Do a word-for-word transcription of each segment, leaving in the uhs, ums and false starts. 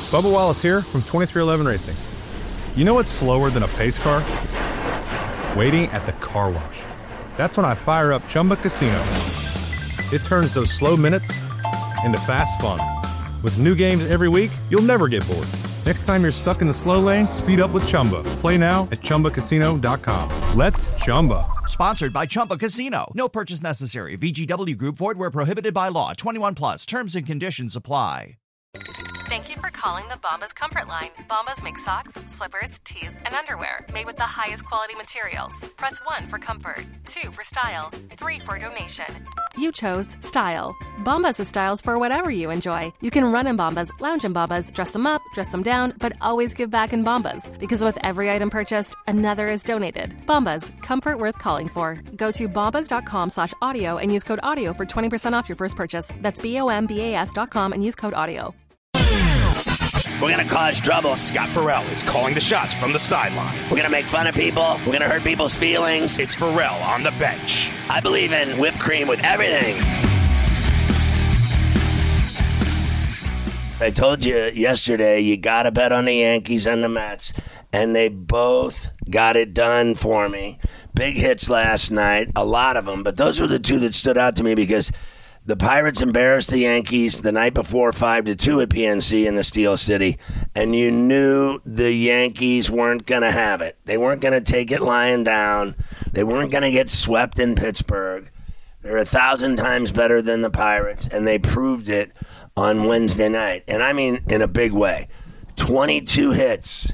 Bubba Wallace here from twenty-three eleven Racing. You know what's slower than a pace car? Waiting at the car wash. That's when I fire up Chumba Casino. It turns those slow minutes into fast fun. With new games every week, you'll never get bored. Next time you're stuck in the slow lane, speed up with Chumba. Play now at Chumba Casino dot com. Let's Chumba. Sponsored by Chumba Casino. No purchase necessary. V G W Group. Void where prohibited by law. twenty-one plus. Terms and conditions apply. Thank you for calling the Bombas Comfort Line. Bombas make socks, slippers, tees, and underwear made with the highest quality materials. Press one for comfort, two for style, three for donation. You chose style. Bombas has styles for whatever you enjoy. You can run in Bombas, lounge in Bombas, dress them up, dress them down, but always give back in Bombas. Because with every item purchased, another is donated. Bombas, comfort worth calling for. Go to bombas.com slash audio and use code audio for twenty percent off your first purchase. That's B-O-M-B-A-S dot com and use code audio. We're going to cause trouble. Scott Farrell is calling the shots from the sideline. We're going to make fun of people. We're going to hurt people's feelings. It's Farrell on the bench. I believe in whipped cream with everything. I told you yesterday you got to bet on the Yankees and the Mets, and they both got it done for me. Big hits last night, a lot of them, but those were the two that stood out to me because the Pirates embarrassed the Yankees the night before five to two at P N C in the Steel City, and you knew the Yankees weren't going to have it. They weren't going to take it lying down. They weren't going to get swept in Pittsburgh. They're a thousand times better than the Pirates, and they proved it on Wednesday night. And I mean in a big way. twenty-two hits,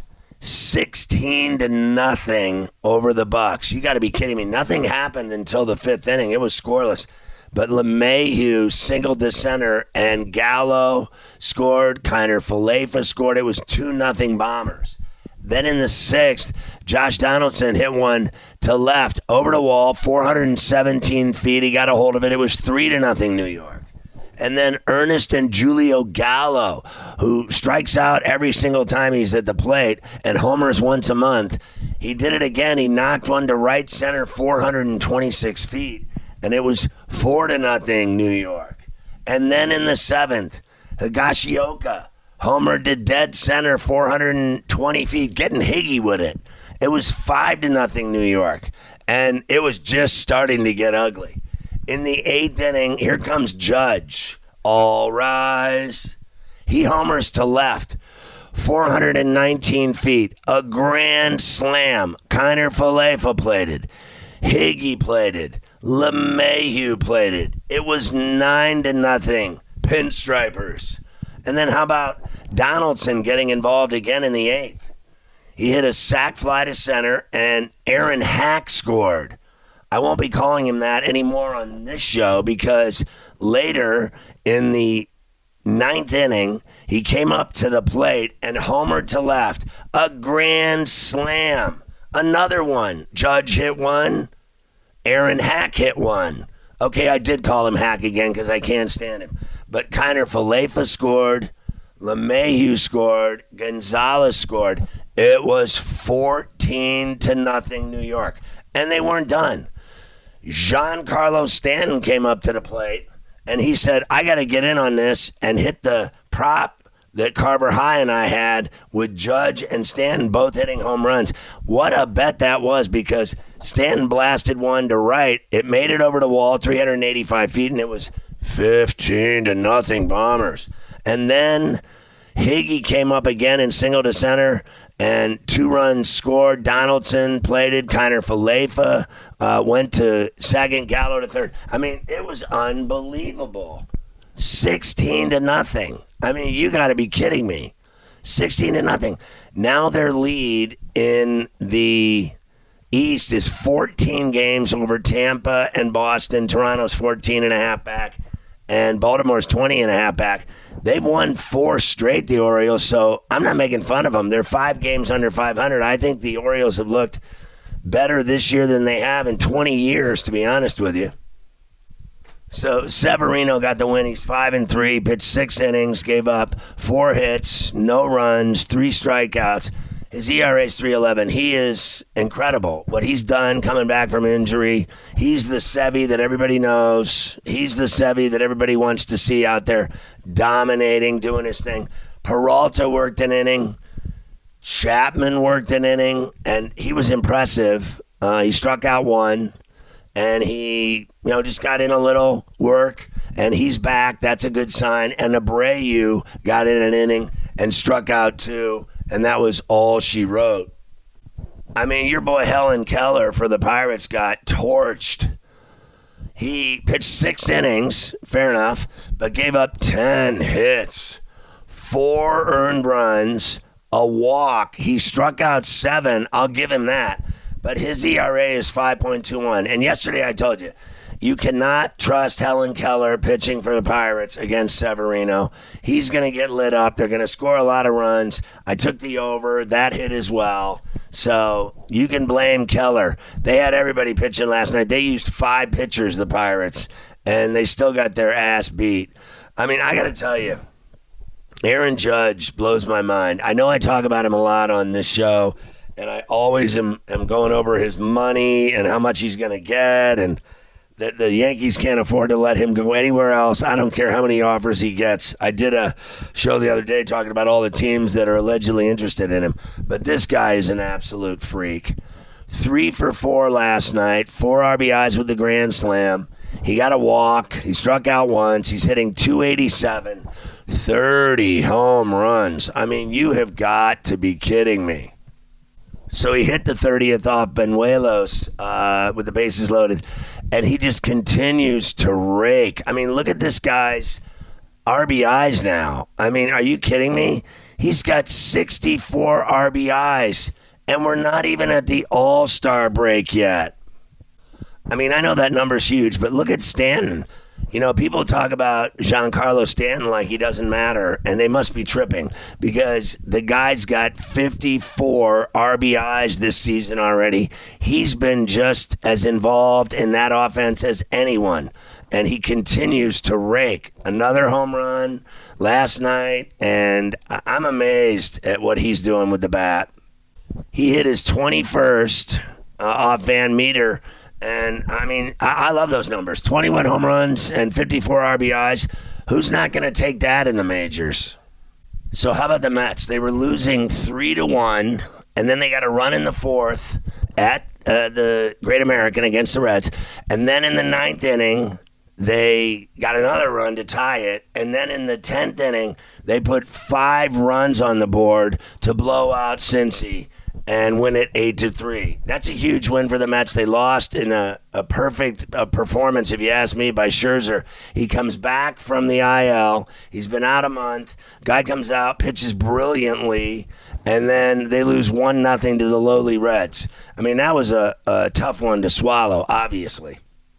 sixteen to nothing over the Bucks. You got to be kidding me. Nothing happened until the fifth inning. It was scoreless. But LeMahieu singled to center, and Gallo scored. Kiner Falefa scored. It was two nothing Bombers. Then in the sixth, Josh Donaldson hit one to left over the wall, four hundred seventeen feet. He got a hold of it. It was three to nothing New York. And then Ernest and Julio Gallo, who strikes out every single time he's at the plate and homers once a month, he did it again. He knocked one to right center, four hundred twenty-six feet. And it was four to nothing New York. And then in the seventh, Higashioka homered to dead center, four hundred twenty feet, getting Higgy with it. It was five to nothing New York. And it was just starting to get ugly. In the eighth inning, here comes Judge. All rise. He homers to left, four hundred nineteen feet. A grand slam. Kiner Falefa plated. Higgy plated. LeMahieu played it. It was nine to nothing. Pinstripers. And then how about Donaldson getting involved again in the eighth? He hit a sac fly to center, and Aaron Hack scored. I won't be calling him that anymore on this show because later in the ninth inning, he came up to the plate and homered to left. A grand slam. Another one. Judge hit one. Aaron Hack hit one. Okay, I did call him Hack again because I can't stand him. But Kiner Falefa scored. LeMahieu scored. Gonzalez scored. It was fourteen to nothing New York. And they weren't done. Giancarlo Stanton came up to the plate, and he said, I got to get in on this and hit the prop that Carver High and I had with Judge and Stanton both hitting home runs. What a bet that was because Stanton blasted one to right. It made it over the wall, three hundred eighty-five feet, and it was fifteen to nothing Bombers. And then Higgy came up again and singled to center, and two runs scored. Donaldson plated. Kiner Falefa uh, went to second. Gallo to third. I mean, it was unbelievable. sixteen to nothing. I mean, you got to be kidding me. sixteen to nothing. Now their lead in the East is fourteen games over Tampa and Boston. Toronto's fourteen and a half back, and Baltimore's twenty and a half back. They've won four straight, the Orioles, so I'm not making fun of them. They're five games under five hundred. I think the Orioles have looked better this year than they have in twenty years, to be honest with you. So Severino got the win. He's five and three, pitched six innings, gave up four hits, no runs, three strikeouts. His E R A is three eleven. He is incredible. What he's done coming back from injury, he's the Sevy that everybody knows. He's the Sevy that everybody wants to see out there dominating, doing his thing. Peralta worked an inning. Chapman worked an inning, and he was impressive. Uh, he struck out one, and he, you know, just got in a little work, and he's back. That's a good sign. And Abreu got in an inning and struck out two, and that was all she wrote. I mean, your boy Helen Keller for the Pirates got torched. He pitched six innings, fair enough, but gave up ten hits, four earned runs, a walk. He struck out seven. I'll give him that. But his E R A is five point two one. And yesterday I told you, you cannot trust Helen Keller pitching for the Pirates against Severino. He's going to get lit up. They're going to score a lot of runs. I took the over. That hit as well. So you can blame Keller. They had everybody pitching last night. They used five pitchers, the Pirates, and they still got their ass beat. I mean, I got to tell you, Aaron Judge blows my mind. I know I talk about him a lot on this show, and I always am, am going over his money and how much he's going to get, and that the Yankees can't afford to let him go anywhere else. I don't care how many offers he gets. I did a show the other day talking about all the teams that are allegedly interested in him, but this guy is an absolute freak. Three for four last night, four R B Is with the grand slam. He got a walk. He struck out once. He's hitting two eighty-seven, thirty home runs. I mean, you have got to be kidding me. So he hit the thirtieth off Benuelos uh, with the bases loaded, and he just continues to rake. I mean, look at this guy's R B Is now. I mean, are you kidding me? He's got sixty-four R B Is, and we're not even at the All-Star break yet. I mean, I know that number's huge, but look at Stanton. You know, people talk about Giancarlo Stanton like he doesn't matter, and they must be tripping because the guy's got fifty-four R B Is this season already. He's been just as involved in that offense as anyone, and he continues to rake. Another home run last night, and I'm amazed at what he's doing with the bat. He hit his twenty-first uh, off Van Meter. And, I mean, I, I love those numbers. twenty-one home runs and fifty-four R B Is. Who's not going to take that in the majors? So how about the Mets? They were losing three to one, and then they got a run in the fourth at uh, the Great American against the Reds. And then in the ninth inning, they got another run to tie it. And then in the tenth inning, they put five runs on the board to blow out Cincy and win it eight to three. That's a huge win for the Mets. They lost in a, a perfect uh, performance, if you ask me, by Scherzer. He comes back from the I L. He's been out a month. Guy comes out, pitches brilliantly, and then they lose one nothing to the lowly Reds. I mean, that was a, a tough one to swallow, obviously.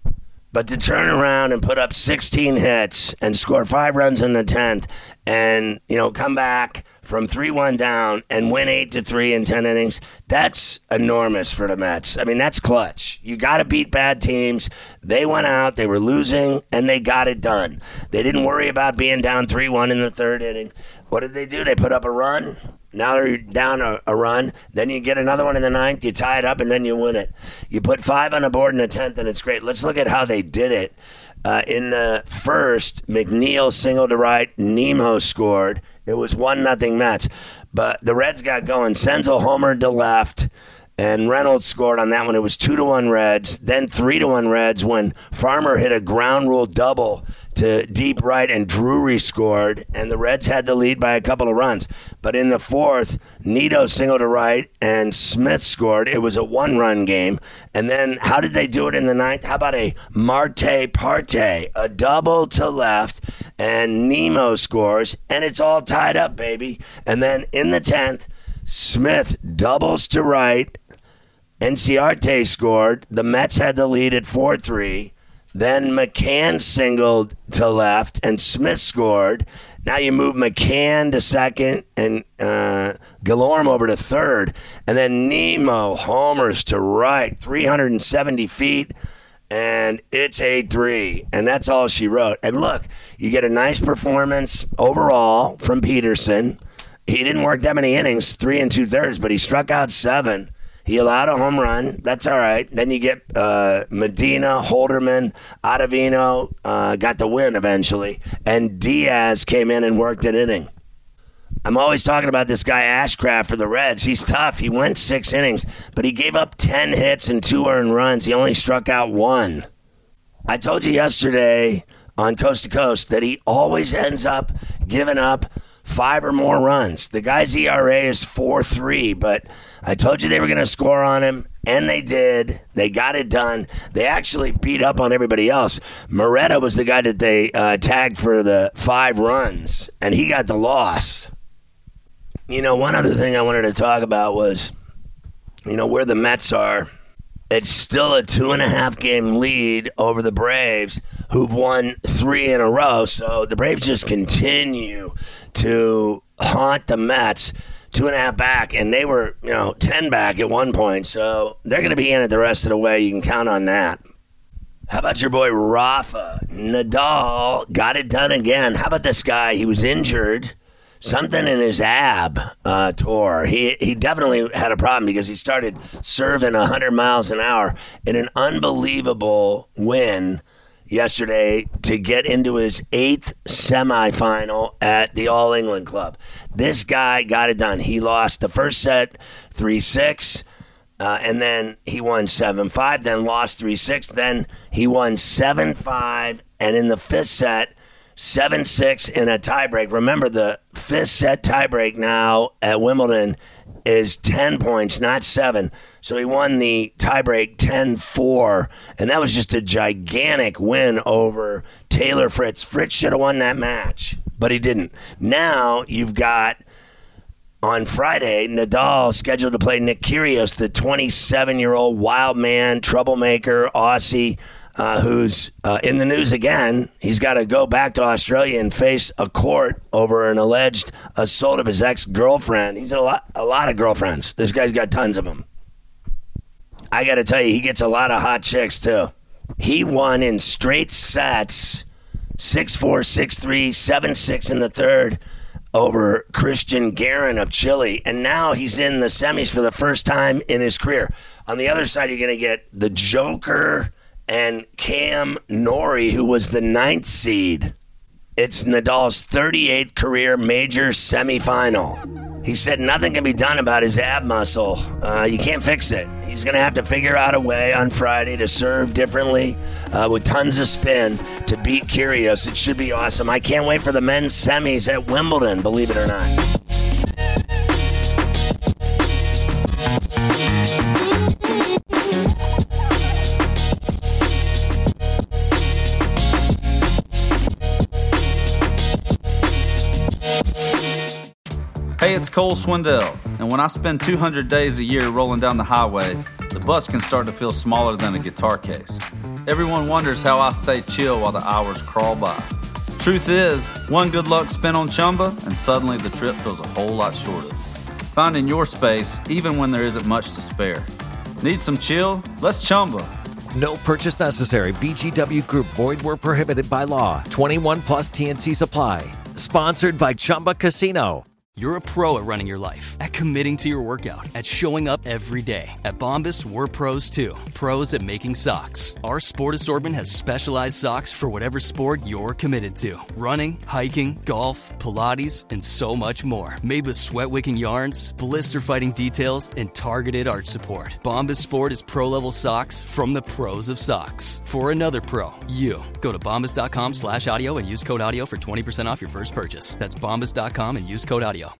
But to turn around and put up sixteen hits and score five runs in the tenth and, you know, come back from three one down and win eight to three in ten innings, that's enormous for the Mets. I mean, that's clutch. You got to beat bad teams. They went out, they were losing, and they got it done. They didn't worry about being down three one in the third inning. What did they do? They put up a run. Now they're down a, a run. Then you get another one in the ninth. You tie it up, and then you win it. You put five on the board in the tenth, and it's great. Let's look at how they did it. Uh, in the first, McNeil singled to right. Nemo scored. It was one nothing Mets. But the Reds got going. Senzel homered to left, and Reynolds scored on that one. It was two to one Reds. Then three to one Reds when Farmer hit a ground rule double to deep right, and Drury scored, and the Reds had the lead by a couple of runs. But in the fourth, Nito singled to right, and Smith scored. It was a one-run game. And then how did they do it in the ninth? How about a Marte Parte, a double to left, and Nemo scores, and it's all tied up, baby. And then in the tenth, Smith doubles to right, Enciarte scored. The Mets had the lead at four three. Then McCann singled to left, and Smith scored. Now you move McCann to second and uh, Gillorm over to third. And then Nemo homers to right, three hundred seventy feet, and it's eight three. And that's all she wrote. And look, you get a nice performance overall from Peterson. He didn't work that many innings, three and two-thirds, but he struck out seven. He allowed a home run. That's all right. Then you get uh, Medina, Holderman, Ottavino uh, got the win eventually. And Diaz came in and worked an inning. I'm always talking about this guy Ashcraft for the Reds. He's tough. He went six innings, but he gave up ten hits and two earned runs. He only struck out one. I told you yesterday on Coast to Coast that he always ends up giving up five or more runs. The guy's E R A is four three, but I told you they were going to score on him, and they did. They got it done. They actually beat up on everybody else. Moretta was the guy that they uh, tagged for the five runs, and he got the loss. You know, one other thing I wanted to talk about was, you know, where the Mets are. It's still a two-and-a-half game lead over the Braves, who've won three in a row. So the Braves just continue to haunt the Mets, two and a half back, and they were, you know, ten back at one point. So they're going to be in it the rest of the way. You can count on that. How about your boy Rafa? Nadal got it done again. How about this guy? He was injured. Something in his ab uh, tore. He he definitely had a problem because he started serving one hundred miles an hour in an unbelievable win yesterday to get into his eighth semifinal at the All England Club. This guy got it done. He lost the first set three six, uh, and then he won seven five, then lost three six, then he won seven five, and in the fifth set, seven six in a tiebreak. Remember, the fifth set tiebreak now at Wimbledon is ten points, not seven. So he won the tiebreak ten four, and that was just a gigantic win over Taylor Fritz. Fritz should have won that match, but he didn't. Now you've got, on Friday, Nadal scheduled to play Nick Kyrgios, the twenty-seven-year-old wild man, troublemaker, Aussie, Uh, who's uh, in the news again. He's got to go back to Australia and face a court over an alleged assault of his ex-girlfriend. He's a lot, a lot of girlfriends. This guy's got tons of them. I got to tell you, he gets a lot of hot chicks, too. He won in straight sets, six four, six three, seven six in the third over Christian Garin of Chile. And now he's in the semis for the first time in his career. On the other side, you're going to get the Joker and Cam Norrie, who was the ninth seed. It's Nadal's thirty-eighth career major semifinal. He said nothing can be done about his ab muscle. Uh, you can't fix it. He's going to have to figure out a way on Friday to serve differently uh, with tons of spin to beat Kyrgios. It should be awesome. I can't wait for the men's semis at Wimbledon, believe it or not. Hey, it's Cole Swindell, and when I spend two hundred days a year rolling down the highway, the bus can start to feel smaller than a guitar case. Everyone wonders how I stay chill while the hours crawl by. Truth is, one good luck spin on Chumba, and suddenly the trip feels a whole lot shorter. Finding your space, even when there isn't much to spare. Need some chill? Let's Chumba. No purchase necessary. V G W Group. Void where prohibited by law. twenty-one plus T N Cs apply. Sponsored by Chumba Casino. You're a pro at running your life, at committing to your workout, at showing up every day. At Bombas, we're pros too. Pros at making socks. Our sport assortment has specialized socks for whatever sport you're committed to. Running, hiking, golf, Pilates, and so much more. Made with sweat-wicking yarns, blister-fighting details, and targeted arch support. Bombas Sport is pro-level socks from the pros of socks. For another pro, you. Go to bombas.com slash audio and use code audio for twenty percent off your first purchase. That's bombas dot com and use code audio.